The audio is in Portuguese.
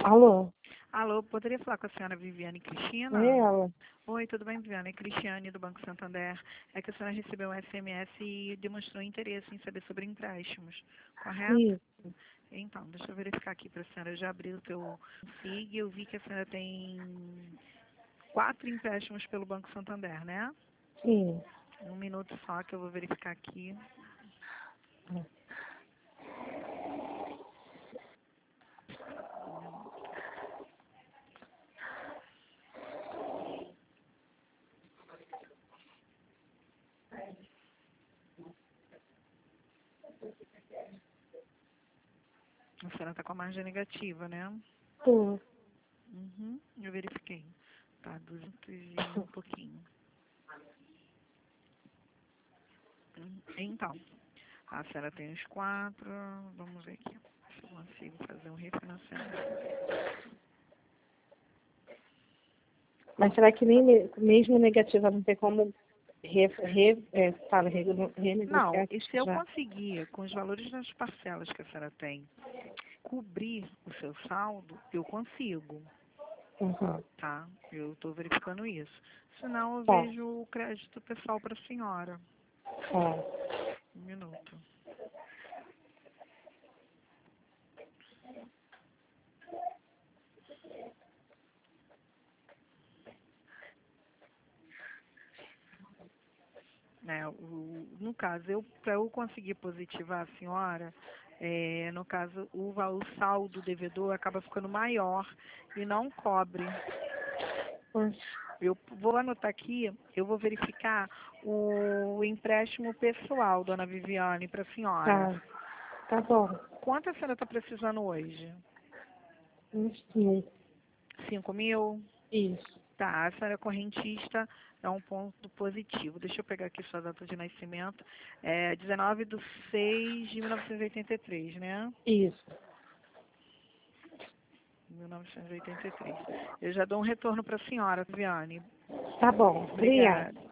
Alô? Alô, poderia falar com a senhora Viviane Cristina? É ela? Oi, tudo bem, Viviane? É Cristiane, do Banco Santander. É que a senhora recebeu um SMS e demonstrou interesse em saber sobre empréstimos, correto? Isso. Então, deixa eu verificar aqui para a senhora. Eu já abri o teu SIG e eu vi que a senhora tem 4 empréstimos pelo Banco Santander, né? Sim. Um minuto só que eu vou verificar aqui. Um minuto. A senhora está com a margem negativa, né? Tô. Uhum, eu verifiquei. Tá, 200 e um pouquinho. Então, a senhora tem os 4. Vamos ver aqui se eu consigo fazer um refinanciamento. Mas será que nem mesmo negativa não tem como Não, renegociar e se eu já? conseguir, com os valores das parcelas que a senhora tem, cobrir o seu saldo, eu consigo, Uhum. tá? Eu estou verificando isso. Senão, eu Tá. vejo o crédito pessoal para a senhora. Tá. Um minuto. Né, no caso, para eu conseguir positivar a senhora, no caso, o saldo devedor acaba ficando maior e não cobre. Hum. Eu vou anotar aqui, eu vou verificar o empréstimo pessoal, dona Viviane, para a senhora. Tá. Tá bom. Quanto a senhora está precisando hoje? Sim. 5 mil? Isso. Tá, a senhora é correntista, é um ponto positivo. Deixa eu pegar aqui sua data de nascimento. É 19/6/1983, né? Isso. 1983. Eu já dou um retorno para a senhora, Viviane. Tá bom. Obrigada. Obrigada.